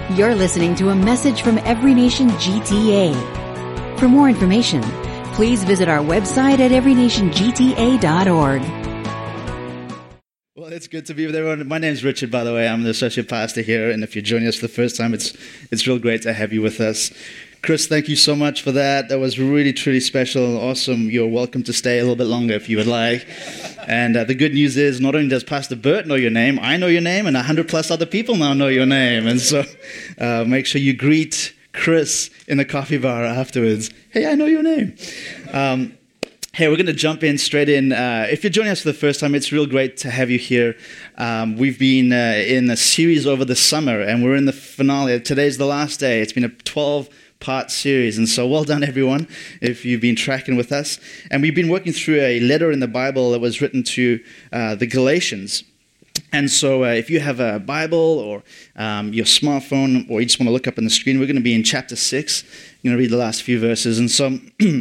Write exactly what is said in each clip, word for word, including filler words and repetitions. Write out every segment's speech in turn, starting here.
You're listening to a message from Every Nation G T A. For more information, please visit our website at every nation g t a dot org. Well, it's good to be with everyone. My name is Richard, by the way. I'm the associate pastor here, and if you're joining us for the first time, it's it's real great to have you with us. Chris, thank you so much for that. That was really, truly special. Awesome. You're welcome to stay a little bit longer if you would like. And uh, the good news is, not only does Pastor Bert know your name, I know your name, and one hundred plus other people now know your name. And so uh, make sure you greet Chris in the coffee bar afterwards. Hey, I know your name. Um, Hey, we're going to jump in straight in. Uh, if you're joining us for the first time, it's real great to have you here. Um, we've been uh, in a series over the summer, and we're in the finale. Today's the last day. It's been a twelve-part series, and so well done, everyone, if you've been tracking with us. And we've been working through a letter in the Bible that was written to uh, the Galatians. And so uh, if you have a Bible or um, your smartphone, or you just want to look up on the screen, we're going to be in chapter six. I'm going to read the last few verses. And so...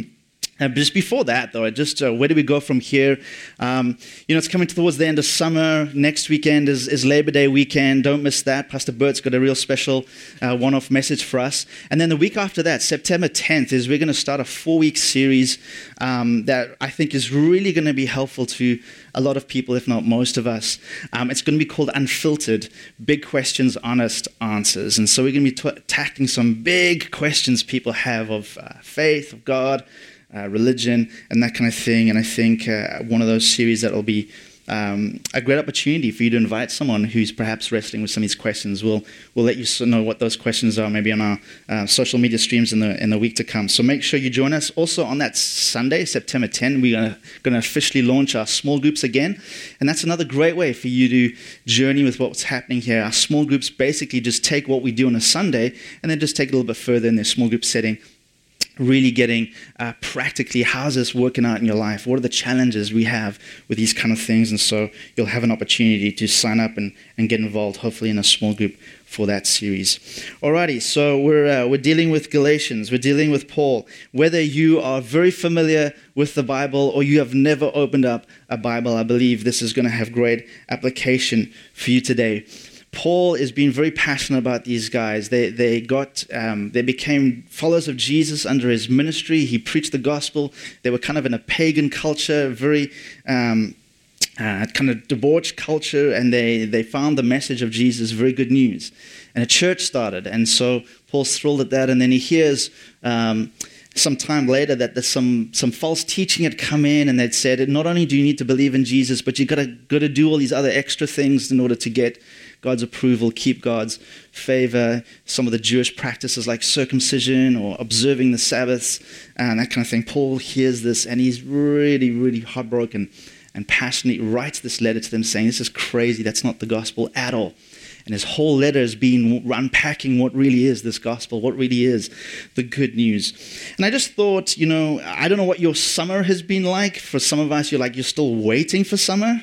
Uh, just before that, though, just uh, where do we go from here? Um, you know, it's coming towards the end of summer. Next weekend is, is Labor Day weekend. Don't miss that. Pastor Bert's got a real special uh, one-off message for us. And then the week after that, September tenth, is we're going to start a four-week series um, that I think is really going to be helpful to a lot of people, if not most of us. Um, it's going to be called Unfiltered, Big Questions, Honest Answers. And so we're going to be t- tackling some big questions people have of uh, faith, of God, Uh, religion, and that kind of thing. And I think uh, one of those series that will be um, a great opportunity for you to invite someone who's perhaps wrestling with some of these questions. We'll we'll let you know what those questions are, maybe on our uh, social media streams in the in the week to come. So make sure you join us. Also on that Sunday, September tenth, we're gonna going to officially launch our small groups again, and that's another great way for you to journey with what's happening here. Our small groups basically just take what we do on a Sunday and then just take it a little bit further in their small group setting. Really getting uh, practically, how's this working out in your life? What are the challenges we have with these kind of things? And so you'll have an opportunity to sign up and, and get involved, hopefully in a small group for that series. Alrighty, so we're uh, we're dealing with Galatians, we're dealing with Paul. Whether you are very familiar with the Bible or you have never opened up a Bible, I believe this is going to have great application for you today. Paul is being very passionate about these guys. They they got um, they became followers of Jesus under his ministry. He preached the gospel. They were kind of in a pagan culture, very um, uh, kind of debauched culture, and they they found the message of Jesus very good news. And a church started, and so Paul's thrilled at that. And then he hears um, some time later that there's some some false teaching had come in, and they'd said, not only do you need to believe in Jesus, but you got to got to do all these other extra things in order to get God's approval, keep God's favor, some of the Jewish practices like circumcision or observing the Sabbaths and that kind of thing. Paul hears this and he's really, really heartbroken and passionately writes this letter to them saying, this is crazy, that's not the gospel at all. And his whole letter is being unpacking what really is this gospel, what really is the good news. And I just thought, you know, I don't know what your summer has been like. For some of us, you're like, you're still waiting for summer.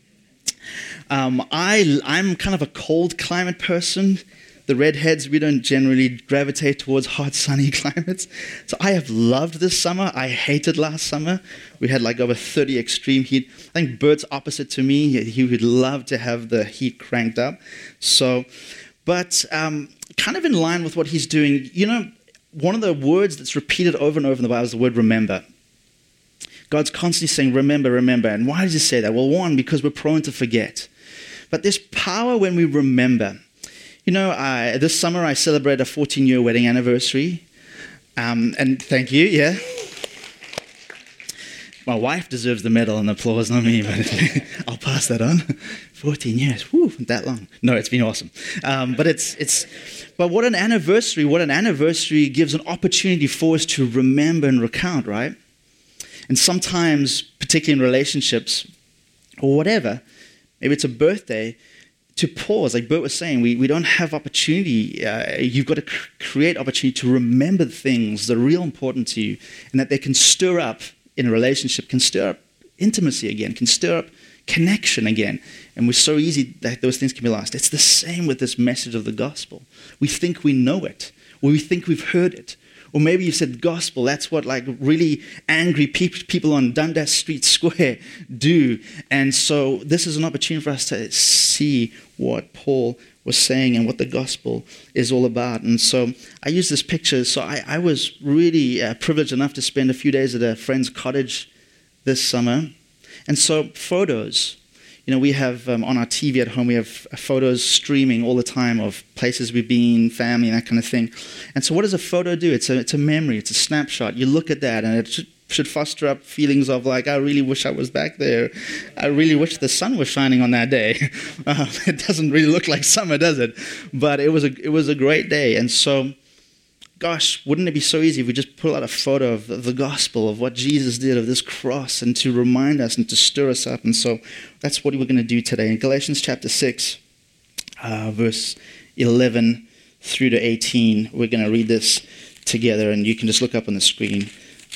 Um, I, I'm kind of a cold climate person. The redheads, we don't generally gravitate towards hot, sunny climates. So I have loved this summer. I hated last summer. We had like over thirty extreme heat. I think Bert's opposite to me. He would love to have the heat cranked up. So, but um, kind of in line with what he's doing, you know, one of the words that's repeated over and over in the Bible is the word remember. God's constantly saying, remember, remember. And why does he say that? Well, one, because we're prone to forget. But there's power when we remember. You know, I, this summer I celebrated a fourteen-year wedding anniversary. Um, and thank you, yeah. My wife deserves the medal and applause, not me, but I'll pass that on. fourteen years, whew, that long. No, it's been awesome. Um, but it's, it's, but what an anniversary, what an anniversary gives an opportunity for us to remember and recount, right? And sometimes, particularly in relationships or whatever, maybe it's a birthday, to pause. Like Bert was saying, we, we don't have opportunity. Uh, you've got to cr- create opportunity to remember things that are real important to you and that they can stir up in a relationship, can stir up intimacy again, can stir up connection again. And we're so easy that those things can be lost. It's the same with this message of the gospel. We think we know it, or we think we've heard it. Or maybe you said gospel, that's what like really angry pe- people on Dundas Street Square do. And so this is an opportunity for us to see what Paul was saying and what the gospel is all about. And so I use this picture. So I, I was really uh, privileged enough to spend a few days at a friend's cottage this summer. And so photos, you know, we have um, on our T V at home, we have photos streaming all the time of places we've been, family, and that kind of thing. And so what does a photo do? It's a, it's a memory. It's a snapshot. You look at that, and it should, should foster up feelings of like, I really wish I was back there. I really wish the sun was shining on that day. Uh, it doesn't really look like summer, does it? But it was a it was a great day. And so, gosh, wouldn't it be so easy if we just pull out a photo of the, the gospel, of what Jesus did, of this cross, and to remind us and to stir us up. And so that's what we're going to do today. In Galatians chapter six, uh, verse eleven through to eighteen, we're going to read this together, and you can just look up on the screen.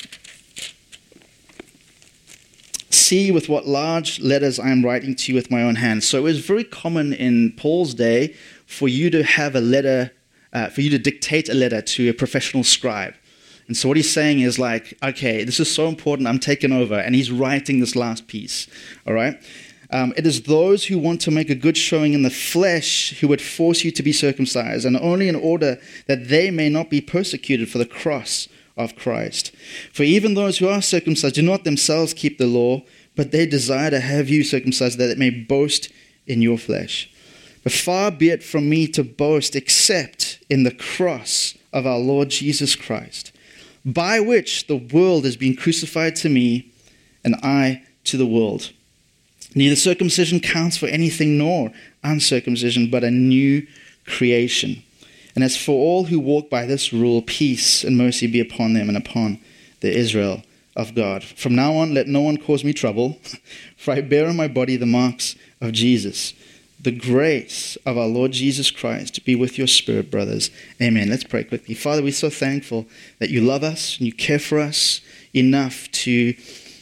See with what large letters I am writing to you with my own hand. So it was very common in Paul's day for you to have a letter, uh, for you to dictate a letter to a professional scribe. And so what he's saying is like, okay, this is so important, I'm taking over. And he's writing this last piece, all right? Um, it is those who want to make a good showing in the flesh who would force you to be circumcised, and only in order that they may not be persecuted for the cross of Christ. For even those who are circumcised do not themselves keep the law, but they desire to have you circumcised, that it may boast in your flesh. But far be it from me to boast except in the cross of our Lord Jesus Christ, by which the world has been crucified to me, and I to the world. Neither circumcision counts for anything nor uncircumcision, but a new creation. And as for all who walk by this rule, peace and mercy be upon them and upon the Israel of God. From now on, let no one cause me trouble, for I bear on my body the marks of Jesus. The grace of our Lord Jesus Christ be with your spirit, brothers. Amen. Let's pray quickly. Father, we're so thankful that you love us and you care for us enough to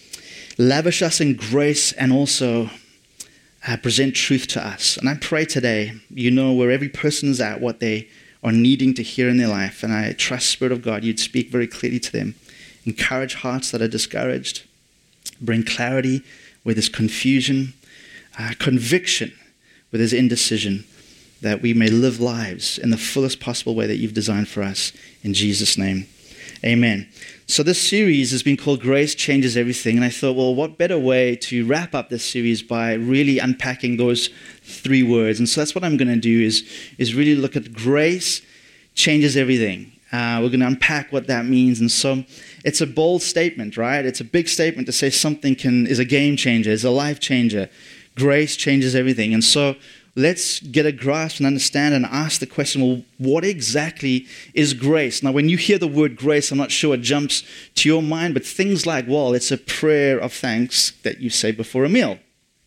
lavish us in grace and also uh, present truth to us. And I pray today, you know where every person is at, what they are needing to hear in their life. And I trust, Spirit of God, you'd speak very clearly to them. Encourage hearts that are discouraged. Bring clarity where there's confusion. Uh, conviction where there's indecision. That we may live lives in the fullest possible way that you've designed for us. In Jesus' name, amen. So this series has been called Grace Changes Everything. And I thought, well, what better way to wrap up this series by really unpacking those three words. And so that's what I'm going to do is, is really look at grace changes everything. Uh, we're going to unpack what that means. And so it's a bold statement, right? It's a big statement to say something can is a game changer, is a life changer. Grace changes everything. And so let's get a grasp and understand and ask the question, well, what exactly is grace? Now, when you hear the word grace, I'm not sure it jumps to your mind, but things like, well, it's a prayer of thanks that you say before a meal.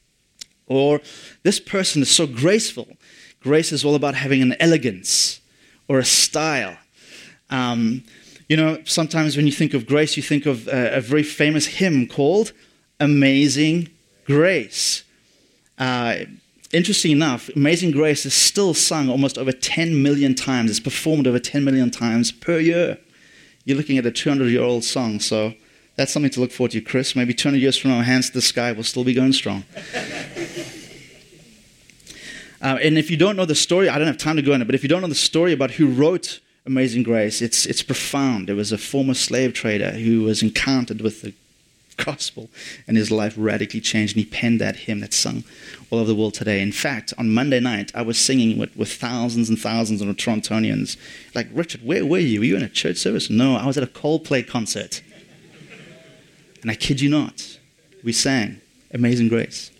Or this person is so graceful. Grace is all about having an elegance or a style. Um, you know, sometimes when you think of grace, you think of a, a very famous hymn called Amazing Grace. Uh, interesting enough, Amazing Grace is still sung almost over ten million times. It's performed over ten million times per year. You're looking at a two hundred year old song, so that's something to look forward to, Chris. Maybe two hundred years from now, Hands to the Sky will still be going strong. uh, and if you don't know the story, I don't have time to go into it, but if you don't know the story about who wrote Amazing Grace, it's it's profound. It was a former slave trader who was encountered with the gospel and his life radically changed, and he penned that hymn that's sung all over the world today. In fact, on Monday night, I was singing with, with thousands and thousands of Torontonians. Like, Richard, where were you? Were you in a church service? No, I was at a Coldplay concert. And I kid you not, we sang Amazing Grace.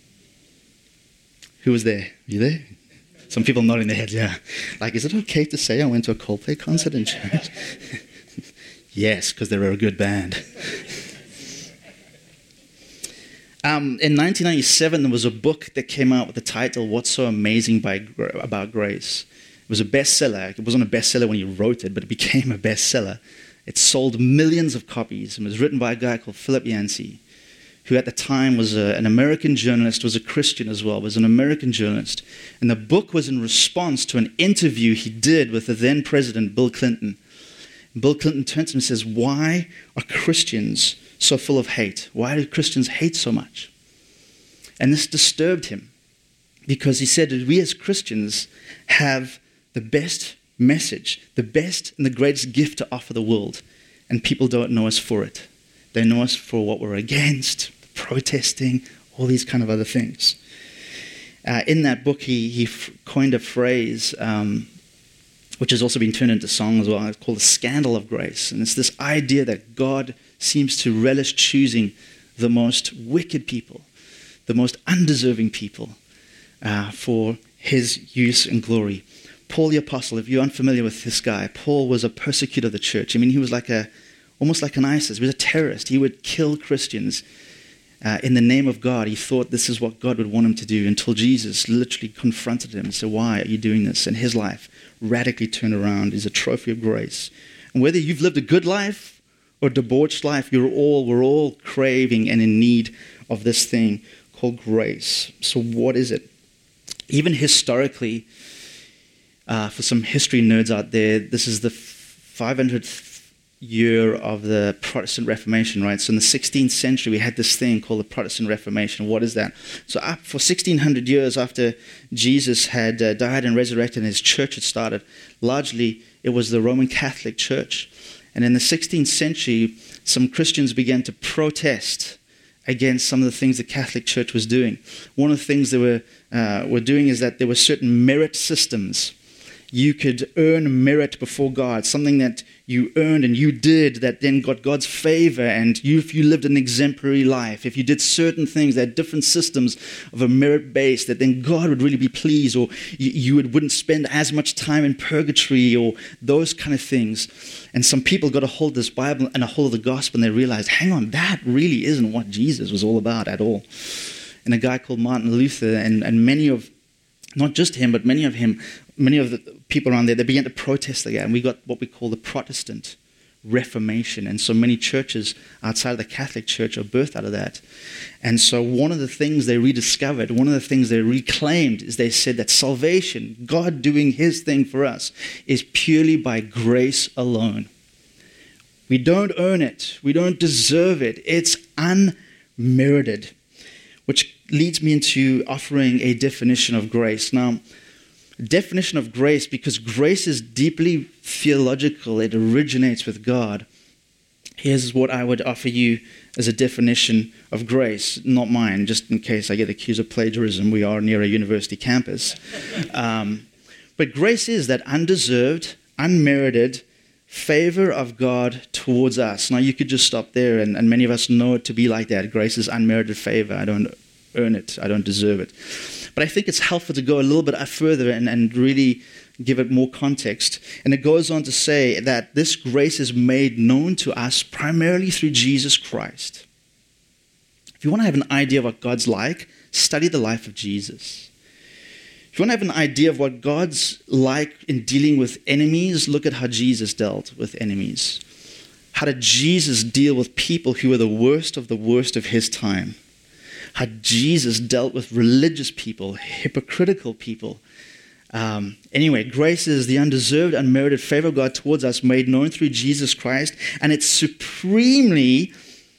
Who was there? You there? Some people nodding their heads, yeah. Like, is it okay to say I went to a Coldplay concert in church? Yes, because they were a good band. Um, in nineteen ninety-seven, there was a book that came out with the title, What's So Amazing by, About Grace? It was a bestseller. It wasn't a bestseller when he wrote it, but it became a bestseller. It sold millions of copies and was written by a guy called Philip Yancey, who at the time was a, an American journalist, was a Christian as well, was an American journalist. And the book was in response to an interview he did with the then president, Bill Clinton. And Bill Clinton turns to him and says, why are Christians so full of hate? Why do Christians hate so much? And this disturbed him. because he said that we as Christians have the best message, the best and the greatest gift to offer the world, and people don't know us for it. They know us for what we're against, protesting, all these kind of other things. Uh, in that book, he, he f- coined a phrase, um, which has also been turned into song as well. It's called the scandal of grace. And it's this idea that God seems to relish choosing the most wicked people, the most undeserving people, uh, for his use and glory. Paul the Apostle, if you're unfamiliar with this guy, Paul was a persecutor of the church. I mean, he was like a, almost like an ISIS. He was a terrorist. He would kill Christians uh, in the name of God. He thought this is what God would want him to do, until Jesus literally confronted him and said, why are you doing this? And his life radically turned around. He's a trophy of grace. And whether you've lived a good life or a debauched life, you're all, we're all craving and in need of this thing called grace. So what is it? Even historically, Uh, for some history nerds out there, this is the five hundredth year of the Protestant Reformation, right? So in the sixteenth century, we had this thing called the Protestant Reformation. What is that? So up for sixteen hundred years after Jesus had uh, died and resurrected and his church had started, largely it was the Roman Catholic Church. And in the sixteenth century, some Christians began to protest against some of the things the Catholic Church was doing. One of the things they were, uh, were doing is that there were certain merit systems. You could earn merit before God, something that you earned and you did that then got God's favor, and you, if you lived an exemplary life, if you did certain things, there are different systems of a merit base that then God would really be pleased, or you, you would, wouldn't spend as much time in purgatory, or those kind of things. And some people got a hold of this Bible and a hold of the gospel, and they realized, hang on, that really isn't what Jesus was all about at all. And a guy called Martin Luther, and, and many of, not just him, but many of him, many of the people around there, they began to protest again. And we got what we call the Protestant Reformation. And so many churches outside of the Catholic Church are birthed out of that. And so one of the things they rediscovered, one of the things they reclaimed, is they said that salvation, God doing his thing for us, is purely by grace alone. We don't earn it. We don't deserve it. It's unmerited, which leads me into offering a definition of grace. Now, definition of grace, because grace is deeply theological, it originates with God. Here's what I would offer you as a definition of grace, not mine, just in case I get accused of plagiarism. We are near a university campus. Um, but grace is that undeserved, unmerited favor of God towards us. Now, you could just stop there, and, and many of us know it to be like that. Grace is unmerited favor. I don't earn it. I don't deserve it. But I think it's helpful to go a little bit further and, and really give it more context. And it goes on to say that this grace is made known to us primarily through Jesus Christ. If you want to have an idea of what God's like, study the life of Jesus. If you want to have an idea of what God's like in dealing with enemies, look at how Jesus dealt with enemies. How did Jesus deal with people who were the worst of the worst of his time? How Jesus dealt with religious people, hypocritical people. Um, anyway, grace is the undeserved, unmerited favor of God towards us made known through Jesus Christ, and it's supremely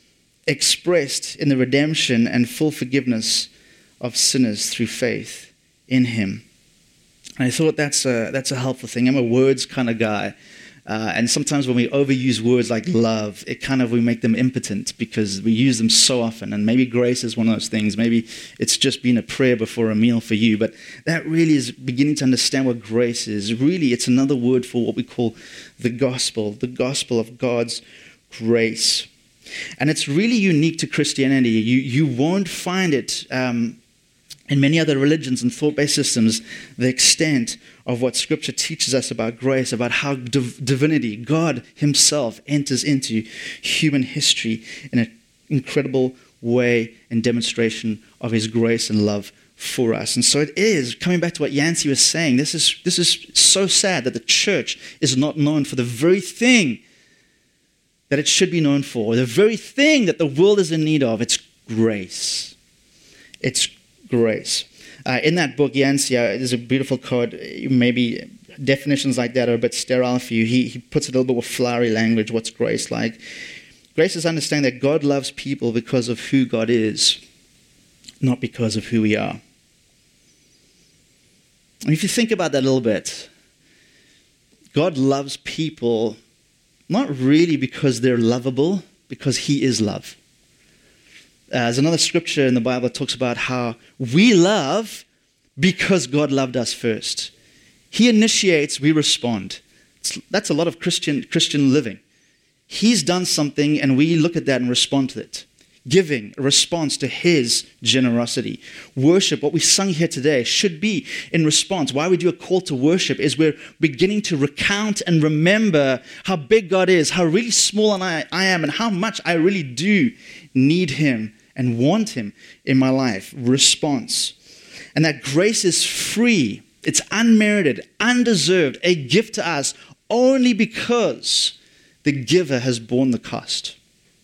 expressed in the redemption and full forgiveness of sinners through faith in him. And I thought that's a, that's a helpful thing. I'm a words kind of guy. Uh, and sometimes when we overuse words like love, it kind of, we make them impotent because we use them so often. And maybe grace is one of those things. Maybe it's just been a prayer before a meal for you. But that really is beginning to understand what grace is. Really, it's another word for what we call the gospel, the gospel of God's grace. And it's really unique to Christianity. You, you won't find it um, in many other religions and thought-based systems, the extent of what Scripture teaches us about grace, about how div- divinity, God himself, enters into human history in an incredible way and demonstration of his grace and love for us. And so it is, coming back to what Yancey was saying, this is, this is so sad that the church is not known for the very thing that it should be known for, the very thing that the world is in need of. It's grace. It's grace. Uh, in that book, Yancey, uh, there's a beautiful quote. Maybe definitions like that are a bit sterile for you. He, he puts it a little bit with flowery language. What's grace like? Grace is understanding that God loves people because of who God is, not because of who we are. And if you think about that a little bit, God loves people not really because they're lovable, because he is love. Uh, there's another scripture in the Bible that talks about how we love because God loved us first. He initiates, we respond. It's, that's a lot of Christian Christian living. He's done something and we look at that and respond to it. Giving a response to his generosity. Worship, what we sung here today, should be in response. Why we do a call to worship is we're beginning to recount and remember how big God is, how really small I, I am, and how much I really do need him and want him in my life. Response. And that grace is free. It's unmerited, undeserved, a gift to us only because the giver has borne the cost.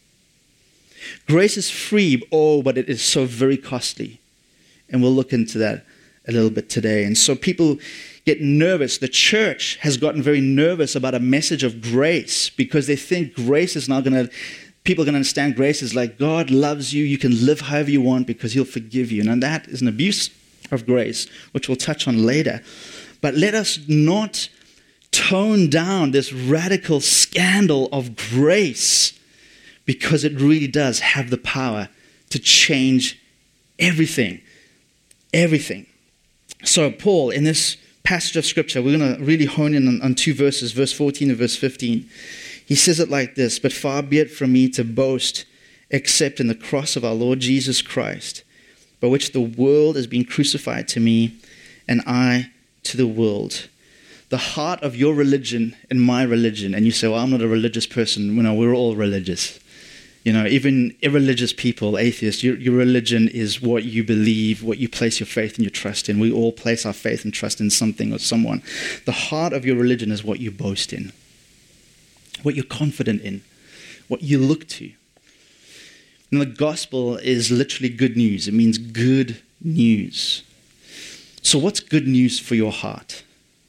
Grace is free, oh, but it is so very costly. And we'll look into that a little bit today. And so people get nervous. The church has gotten very nervous about a message of grace because they think grace is now going to, people are going to understand grace is like God loves you. You can live however you want because he'll forgive you. And that is an abuse of grace, which we'll touch on later. But let us not tone down this radical scandal of grace, because it really does have the power to change everything. Everything. So Paul, in this passage of scripture, we're going to really hone in on, on two verses, verse fourteen and verse fifteen. He says it like this: "But far be it from me to boast except in the cross of our Lord Jesus Christ, by which the world is being crucified to me, and I to the world." The heart of your religion and my religion, and you say, well, I'm not a religious person. You know, we're all religious. You know, even irreligious people, atheists, your, your religion is what you believe, what you place your faith and your trust in. We all place our faith and trust in something or someone. The heart of your religion is what you boast in, what you're confident in, what you look to. And the gospel is literally good news. It means good news. So what's good news for your heart?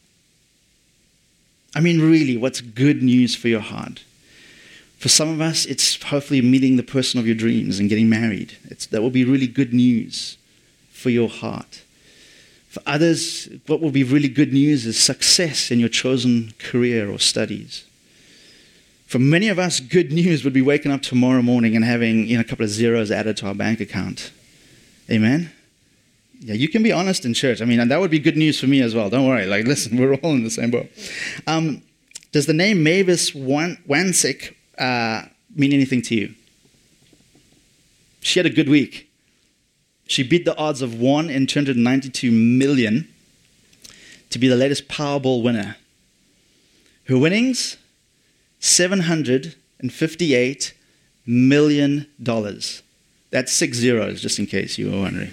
I mean, really, what's good news for your heart? For some of us, it's hopefully meeting the person of your dreams and getting married. It's, that will be really good news for your heart. For others, what will be really good news is success in your chosen career or studies. For many of us, good news would be waking up tomorrow morning and having, you know, a couple of zeros added to our bank account. Amen? Yeah, you can be honest in church. I mean, and that would be good news for me as well. Don't worry. Like, listen, we're all in the same boat. Um, does the name Mavis Wansink uh, mean anything to you? She had a good week. She beat the odds of one in two hundred ninety-two million to be the latest Powerball winner. Her winnings, seven hundred fifty-eight million dollars. That's six zeros, just in case you were wondering.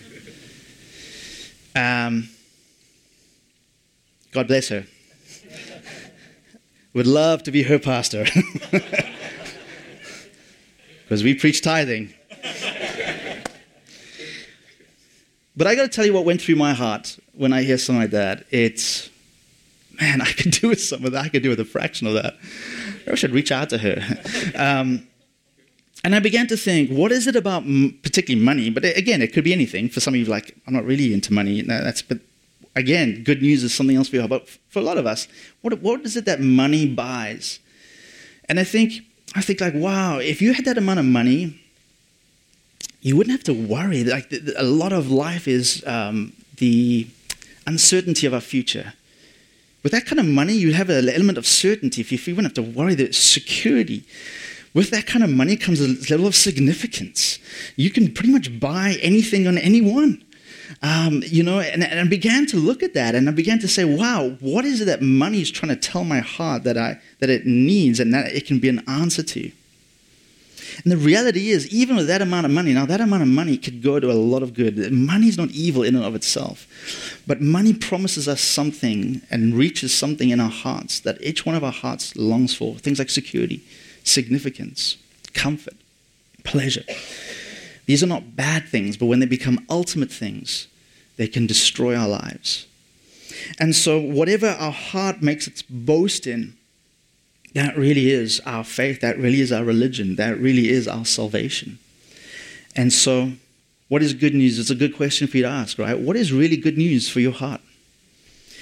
Um, God bless her. Would love to be her pastor. Because we preach tithing. But I got to tell you what went through my heart when I hear something like that. It's, man, I could do with some of that. I could do with a fraction of that. I should reach out to her. Um, and I began to think, what is it about m- particularly money? But again, it could be anything. For some of you, like, I'm not really into money. No, that's, but again, good news is something else for you. But for a lot of us, what, what is it that money buys? And I think, I think like, wow, if you had that amount of money, you wouldn't have to worry. Like, the, the, a lot of life is um, the uncertainty of our future. With that kind of money, you'd have an element of certainty. If you, if you wouldn't have to worry, the security. With that kind of money comes a level of significance. You can pretty much buy anything on anyone. Um, you know, and, and I began to look at that, and I began to say, wow, what is it that money is trying to tell my heart that I that it needs and that it can be an answer to? And the reality is, even with that amount of money, now that amount of money could go to a lot of good. Money is not evil in and of itself. But money promises us something and reaches something in our hearts that each one of our hearts longs for. Things like security, significance, comfort, pleasure. These are not bad things, but when they become ultimate things, they can destroy our lives. And so whatever our heart makes its boast in, that really is our faith, that really is our religion, that really is our salvation. And so, what is good news? It's a good question for you to ask, right? What is really good news for your heart?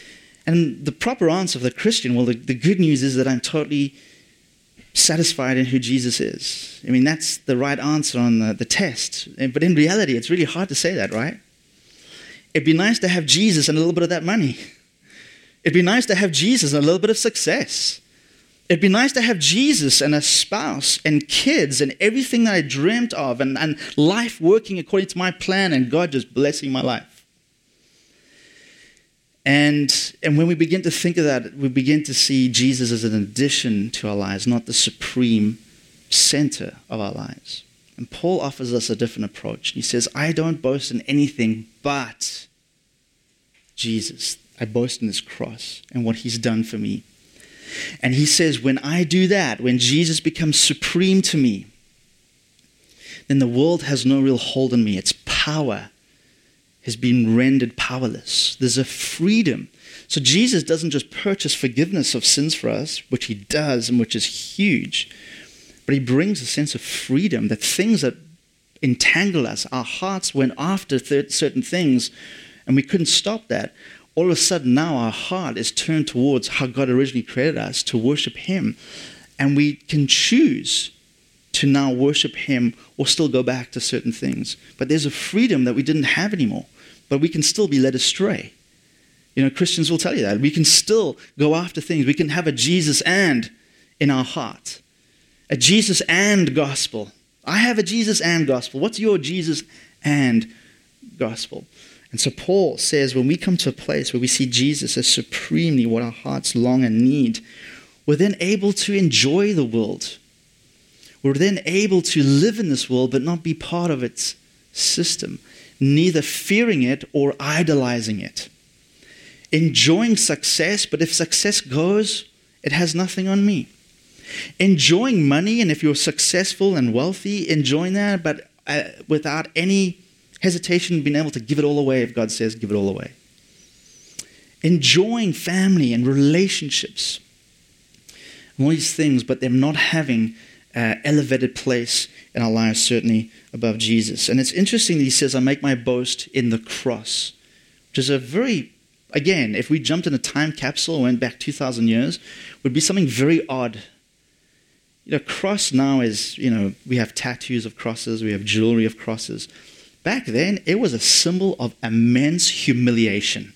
And the proper answer for the Christian, well, the, the good news is that I'm totally satisfied in who Jesus is. I mean, that's the right answer on the, the test. But in reality, it's really hard to say that, right? It'd be nice to have Jesus and a little bit of that money. It'd be nice to have Jesus and a little bit of success. It'd be nice to have Jesus and a spouse and kids and everything that I dreamt of and, and life working according to my plan and God just blessing my life. And, and when we begin to think of that, we begin to see Jesus as an addition to our lives, not the supreme center of our lives. And Paul offers us a different approach. He says, I don't boast in anything but Jesus. I boast in his cross and what he's done for me. And he says, when I do that, when Jesus becomes supreme to me, then the world has no real hold on me. Its power has been rendered powerless. There's a freedom. So Jesus doesn't just purchase forgiveness of sins for us, which he does and which is huge, but he brings a sense of freedom, that things that entangle us, our hearts went after th- certain things and we couldn't stop that. All of a sudden now our heart is turned towards how God originally created us, to worship him. And we can choose to now worship him or still go back to certain things. But there's a freedom that we didn't have anymore. But we can still be led astray. You know, Christians will tell you that. We can still go after things. We can have a Jesus and in our heart. A Jesus and gospel. I have a Jesus and gospel. What's your Jesus and gospel? And so Paul says when we come to a place where we see Jesus as supremely what our hearts long and need, we're then able to enjoy the world. We're then able to live in this world but not be part of its system, neither fearing it or idolizing it. Enjoying success, but if success goes, it has nothing on me. Enjoying money, and if you're successful and wealthy, enjoying that, but uh, without any hesitation being able to give it all away if God says give it all away. Enjoying family and relationships, and all these things, but them not having uh, elevated place in our lives, certainly above Jesus. And it's interesting that he says, I make my boast in the cross, which is a very, again, if we jumped in a time capsule and went back two thousand years, would be something very odd. You know, cross now is, you know, we have tattoos of crosses, we have jewelry of crosses. Back then, it was a symbol of immense humiliation.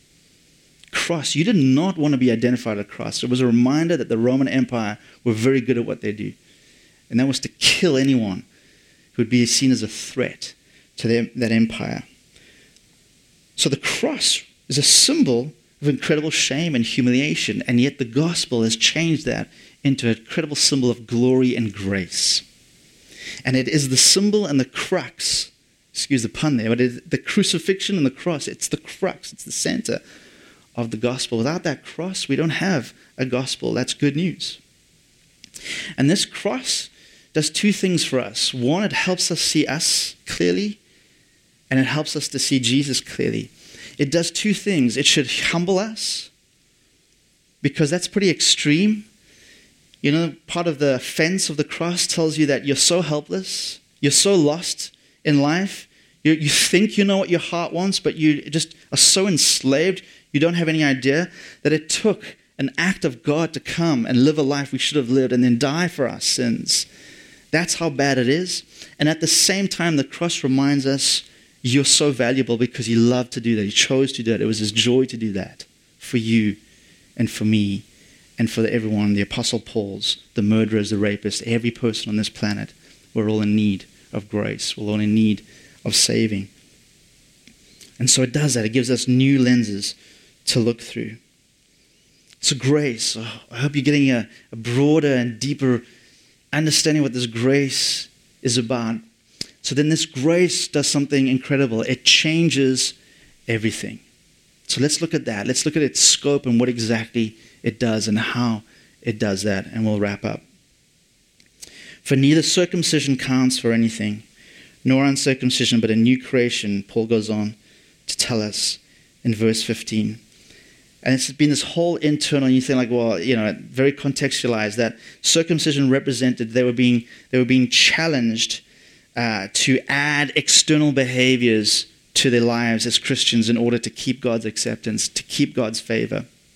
Cross, you did not want to be identified at a cross. It was a reminder that the Roman Empire were very good at what they do. And that was to kill anyone who would be seen as a threat to their, that empire. So the cross is a symbol of incredible shame and humiliation, and yet the gospel has changed that into an incredible symbol of glory and grace. And it is the symbol and the crux, excuse the pun there, but it is the crucifixion and the cross. It's the crux, it's the center of the gospel. Without that cross, we don't have a gospel. That's good news. And this cross does two things for us. One, it helps us see us clearly, and it helps us to see Jesus clearly. It does two things. It should humble us, because that's pretty extreme. You know, part of the offense of the cross tells you that you're so helpless, you're so lost in life, you, you think you know what your heart wants, but you just are so enslaved, you don't have any idea that it took an act of God to come and live a life we should have lived and then die for our sins. That's how bad it is. And at the same time, the cross reminds us you're so valuable because he loved to do that. He chose to do that. It was his joy to do that for you and for me and for everyone, the Apostle Paul's, the murderers, the rapists, every person on this planet. We're all in need of grace. We're all in need of saving. And so it does that. It gives us new lenses to look through. So grace, oh, I hope you're getting a, a broader and deeper understanding what this grace is about. So then this grace does something incredible. It changes everything. So let's look at that. Let's look at its scope and what exactly it does and how it does that. And we'll wrap up. For neither circumcision counts for anything, nor uncircumcision, but a new creation, Paul goes on to tell us in verse fifteen. And it's been this whole internal, you think like, well, you know, very contextualized, that circumcision represented they were being they were being challenged uh, to add external behaviors to their lives as Christians in order to keep God's acceptance, to keep God's favor.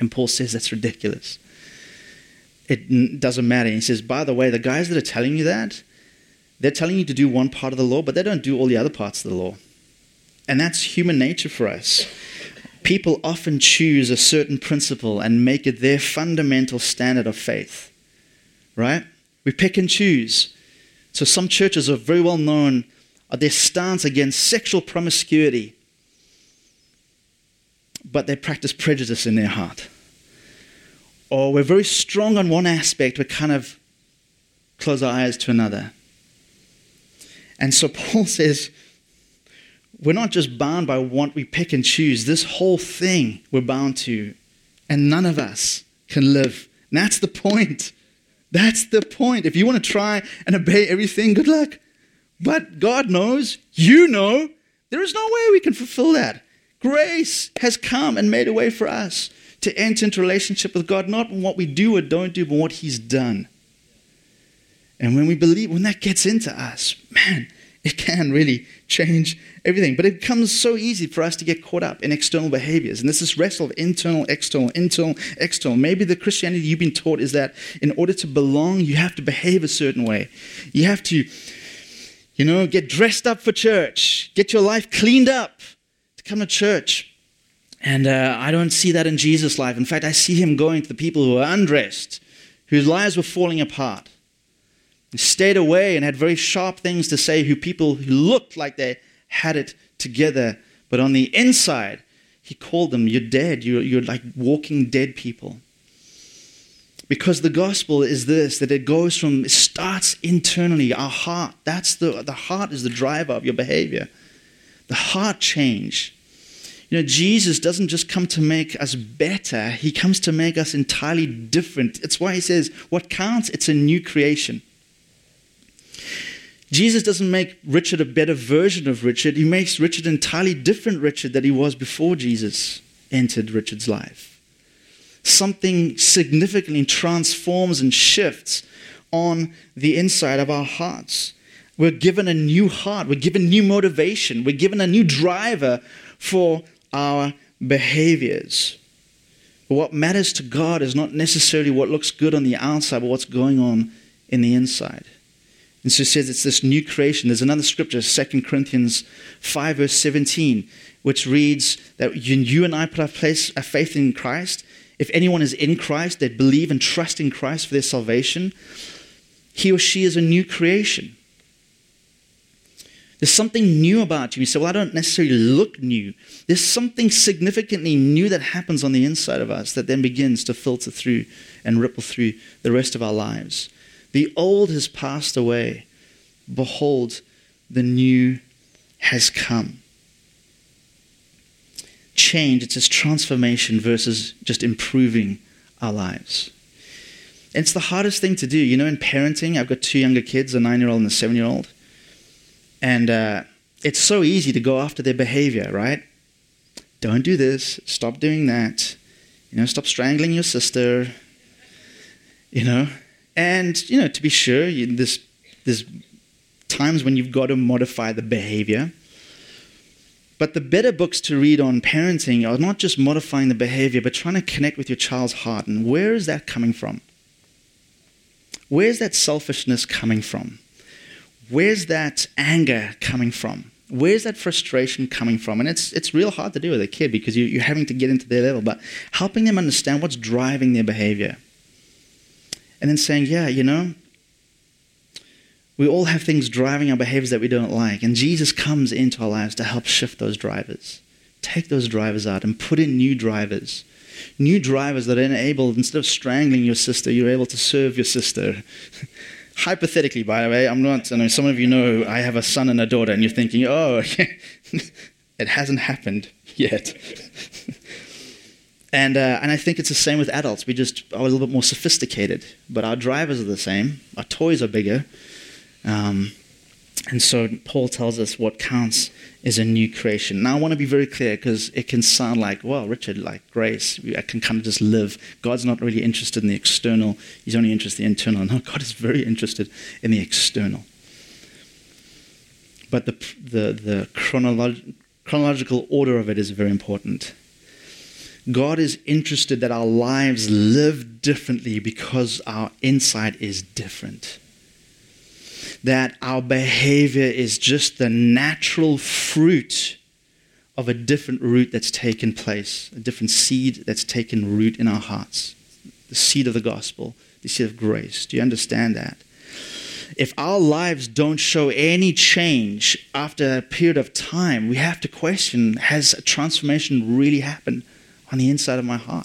And Paul says that's ridiculous. It n- doesn't matter. He says, by the way, the guys that are telling you that, they're telling you to do one part of the law, but they don't do all the other parts of the law. And that's human nature for us. People often choose a certain principle and make it their fundamental standard of faith, right? We pick and choose. So some churches are very well known are their stance against sexual promiscuity, but they practice prejudice in their heart. Or we're very strong on one aspect, but kind of close our eyes to another. And so Paul says, we're not just bound by what we pick and choose. This whole thing we're bound to, and none of us can live. And that's the point. That's the point. If you want to try and obey everything, good luck. But God knows, you know, there is no way we can fulfill that. Grace has come and made a way for us to enter into relationship with God, not in what we do or don't do, but what He's done. And when we believe, when that gets into us, man, it can really change everything. But it becomes so easy for us to get caught up in external behaviors. And this is wrestle of internal, external, internal, external. Maybe the Christianity you've been taught is that in order to belong, you have to behave a certain way. You have to, you know, get dressed up for church, get your life cleaned up to come to church. And uh, I don't see that in Jesus' life. In fact, I see Him going to the people who are undressed, whose lives were falling apart. He stayed away and had very sharp things to say, who people who looked like they had it together. But on the inside, He called them, you're dead. You're, you're like walking dead people. Because the gospel is this, that it goes from, it starts internally, our heart. That's the, the heart is the driver of your behavior. The heart change. You know, Jesus doesn't just come to make us better. He comes to make us entirely different. It's why He says, what counts? It's a new creation. Jesus doesn't make Richard a better version of Richard. He makes Richard an entirely different Richard than he was before Jesus entered Richard's life. Something significantly transforms and shifts on the inside of our hearts. We're given a new heart. We're given new motivation. We're given a new driver for our behaviors. But what matters to God is not necessarily what looks good on the outside, but what's going on in the inside. And so it says it's this new creation. There's another scripture, Second Corinthians five, verse seventeen, which reads that you and I put our, place, our faith in Christ. If anyone is in Christ, they believe and trust in Christ for their salvation, he or she is a new creation. There's something new about you. You say, well, I don't necessarily look new. There's something significantly new that happens on the inside of us that then begins to filter through and ripple through the rest of our lives. The old has passed away. Behold, the new has come. Change, it's this transformation versus just improving our lives. And it's the hardest thing to do. You know, in parenting, I've got two younger kids, a nine-year-old and a seven-year-old. And uh, it's so easy to go after their behavior, right? Don't do this. Stop doing that. You know, stop strangling your sister. You know, and, you know, to be sure, you, there's, there's times when you've got to modify the behavior. But the better books to read on parenting are not just modifying the behavior, but trying to connect with your child's heart. And where is that coming from? Where's that selfishness coming from? Where's that anger coming from? Where's that frustration coming from? And it's it's real hard to do with a kid because you, you're having to get into their level, but helping them understand what's driving their behavior. And then saying, yeah, you know, we all have things driving our behaviors that we don't like. And Jesus comes into our lives to help shift those drivers. Take those drivers out and put in new drivers. New drivers that enable, instead of strangling your sister, you're able to serve your sister. Hypothetically, by the way, I'm not, I know some of you know I have a son and a daughter, and you're thinking, oh, it hasn't happened yet. and uh, and I think it's the same with adults. We just are a little bit more sophisticated, but our drivers are the same. Our toys are bigger. Um, and so Paul tells us what counts is a new creation. Now I want to be very clear because it can sound like, well, Richard, like grace, I can kind of just live. God's not really interested in the external. He's only interested in the internal. No, God is very interested in the external. But the the, the chronolog- chronological order of it is very important. God is interested that our lives live differently because our inside is different. That our behavior is just the natural fruit of a different root that's taken place, a different seed that's taken root in our hearts. The seed of the gospel, the seed of grace. Do you understand that? If our lives don't show any change after a period of time, we have to question, has a transformation really happened on the inside of my heart?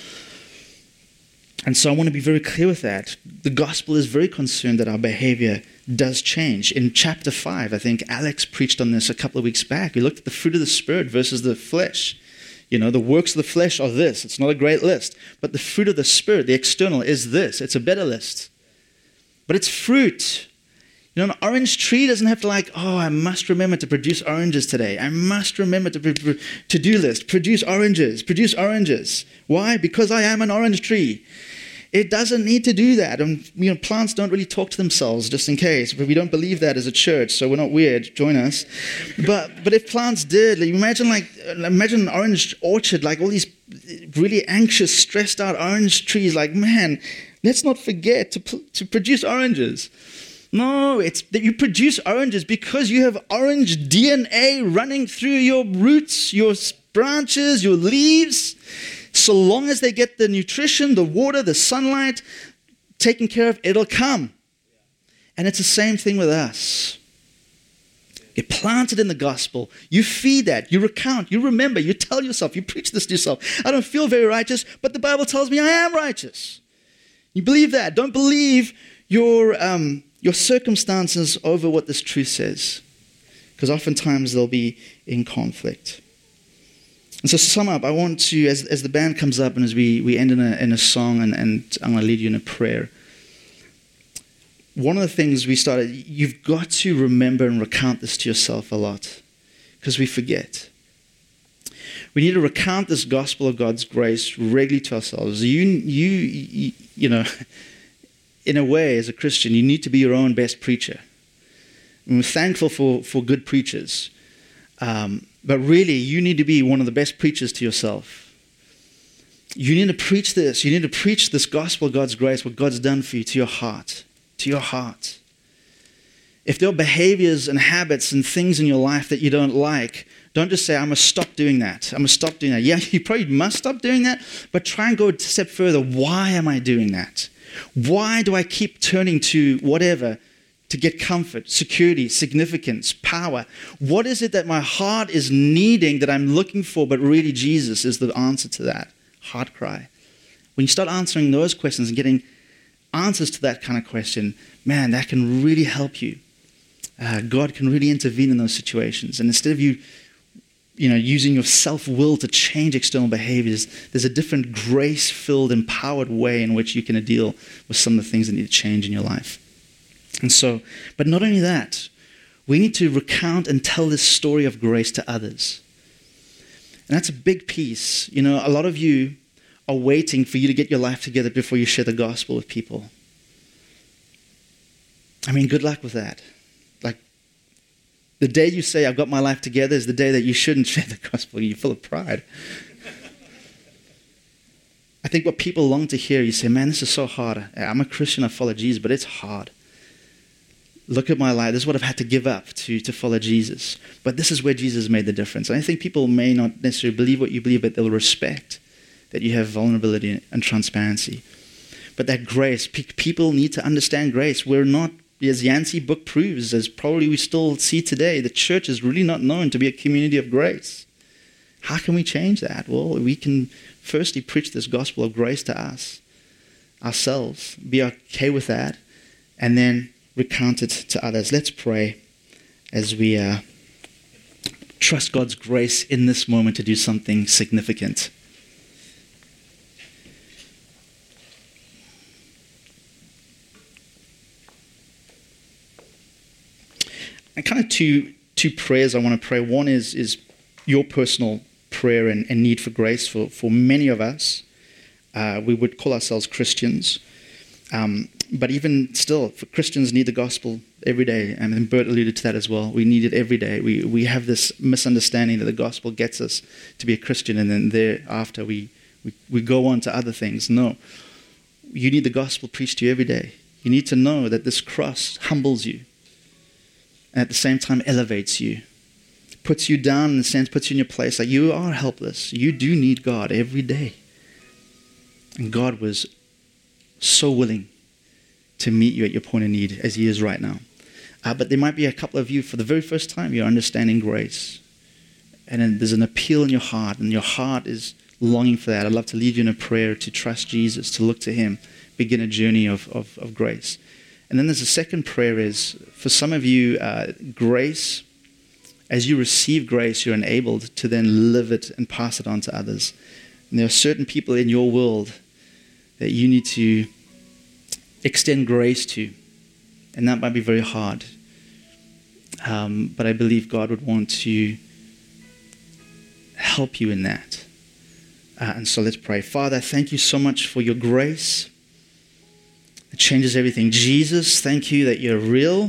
And so I want to be very clear with that. The gospel is very concerned that our behavior does change. In chapter five, I think Alex preached on this a couple of weeks back. We looked at the fruit of the Spirit versus the flesh. You know, the works of the flesh are this. It's not a great list. But the fruit of the Spirit, the external, is this. It's a better list. But it's fruit. You know, an orange tree doesn't have to like, oh, I must remember to produce oranges today. I must remember to pro- to-do list, produce oranges, produce oranges. Why? Because I am an orange tree. It doesn't need to do that. And you know, plants don't really talk to themselves, just in case. But we don't believe that as a church, so we're not weird. Join us. But but if plants did, like, imagine like imagine an orange orchard, like all these really anxious, stressed out orange trees. Like, man, let's not forget to to produce oranges. No, it's that you produce oranges because you have orange D N A running through your roots, your branches, your leaves. So long as they get the nutrition, the water, the sunlight taken care of, it'll come. And it's the same thing with us. You're planted in the gospel. You feed that. You recount. You remember. You tell yourself. You preach this to yourself. I don't feel very righteous, but the Bible tells me I am righteous. You believe that. Don't believe your um, your circumstances over what this truth says, because oftentimes they'll be in conflict. And so to sum up, I want to, as as the band comes up and as we, we end in a, in a song, and, and I'm going to lead you in a prayer, one of the things we started, you've got to remember and recount this to yourself a lot, because we forget. We need to recount this gospel of God's grace regularly to ourselves. You, you, you, you know, in a way, as a Christian, you need to be your own best preacher. And we're thankful for, for good preachers. Um, but really, you need to be one of the best preachers to yourself. You need to preach this. You need to preach this gospel of God's grace, what God's done for you, to your heart. To your heart. If there are behaviors and habits and things in your life that you don't like, don't just say, I'm going to stop doing that. I'm going to stop doing that. Yeah, you probably must stop doing that, but try and go a step further. Why am I doing that? Why do I keep turning to whatever to get comfort, security, significance, power? What is it that my heart is needing that I'm looking for, but really Jesus is the answer to that heart cry? When you start answering those questions and getting answers to that kind of question, man, that can really help you. Uh, God can really intervene in those situations. And instead of you, you know, using your self-will to change external behaviors, there's a different grace-filled, empowered way in which you can deal with some of the things that need to change in your life. And so, but not only that, we need to recount and tell this story of grace to others. And that's a big piece. You know, a lot of you are waiting for you to get your life together before you share the gospel with people. I mean, good luck with that. Like, the day you say, I've got my life together, is the day that you shouldn't share the gospel. You're full of pride. I think what people long to hear, you say, man, this is so hard. I'm a Christian, I follow Jesus, but it's hard. Look at my life. This is what I've had to give up to, to follow Jesus. But this is where Jesus made the difference. And I think people may not necessarily believe what you believe, but they'll respect that you have vulnerability and transparency. But that grace, people need to understand grace. We're not, as Yancey book proves, as probably we still see today, the church is really not known to be a community of grace. How can we change that? Well, we can firstly preach this gospel of grace to us, ourselves, be okay with that, and then recount it to others. Let's pray as we uh, trust God's grace in this moment to do something significant. And kind of two two prayers I want to pray. One is is your personal prayer and, and need for grace for, for many of us. Uh, we would call ourselves Christians. Um, but even still, for Christians need the gospel every day. And Bert alluded to that as well. We need it every day. We we have this misunderstanding that the gospel gets us to be a Christian, and then thereafter we We, we go on to other things. No. You need the gospel preached to you every day. You need to know that this cross humbles you and at the same time elevates you. Puts you down in a sense, puts you in your place. Like you are helpless. You do need God every day. And God was so willing to meet you at your point of need as he is right now. Uh, but there might be a couple of you, for the very first time, you're understanding grace. And then there's an appeal in your heart, and your heart is longing for that. I'd love to lead you in a prayer to trust Jesus, to look to him, begin a journey of, of, of grace. And then there's a second prayer is, for some of you, uh, grace, as you receive grace, you're enabled to then live it and pass it on to others. And there are certain people in your world that you need to extend grace to. And that might be very hard. Um, but I believe God would want to help you in that. Uh, and so let's pray. Father, thank you so much for your grace. It changes everything. Jesus, thank you that you're real.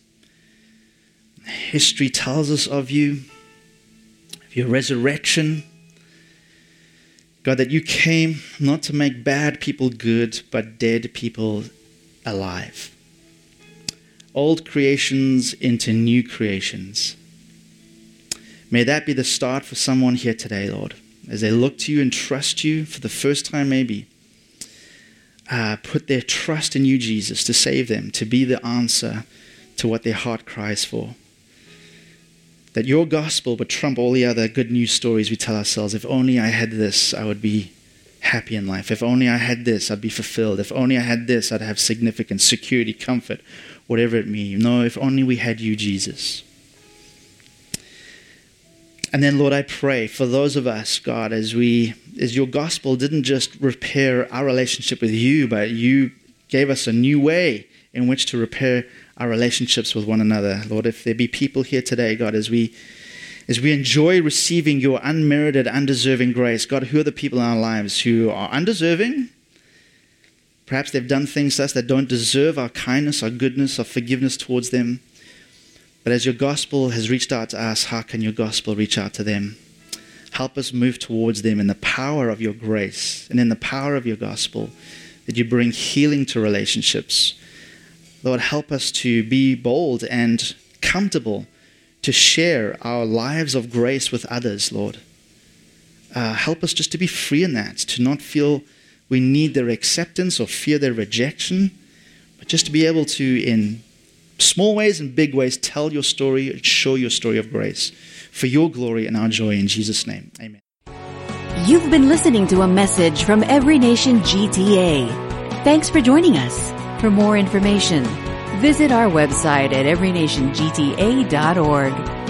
History tells us of you, of your resurrection. God, that you came not to make bad people good, but dead people alive. Old creations into new creations. May that be the start for someone here today, Lord. As they look to you and trust you for the first time maybe, uh, put their trust in you, Jesus, to save them, to be the answer to what their heart cries for. That your gospel would trump all the other good news stories we tell ourselves. If only I had this, I would be happy in life. If only I had this, I'd be fulfilled. If only I had this, I'd have significance, security, comfort, whatever it may be. No, if only we had you, Jesus. And then, Lord, I pray for those of us, God, as we, as your gospel didn't just repair our relationship with you, but you gave us a new way in which to repair our relationships with one another. Lord, if there be people here today, God, as we as we enjoy receiving your unmerited, undeserving grace, God, who are the people in our lives who are undeserving? Perhaps they've done things to us that don't deserve our kindness, our goodness, our forgiveness towards them. But as your gospel has reached out to us, how can your gospel reach out to them? Help us move towards them in the power of your grace and in the power of your gospel, that you bring healing to relationships. Lord, help us to be bold and comfortable to share our lives of grace with others, Lord. Uh, help us just to be free in that, to not feel we need their acceptance or fear their rejection, but just to be able to, in small ways and big ways, tell your story and show your story of grace for your glory and our joy. In Jesus' name, amen. You've been listening to a message from Every Nation G T A. Thanks for joining us. For more information, visit our website at every nation g t a dot org.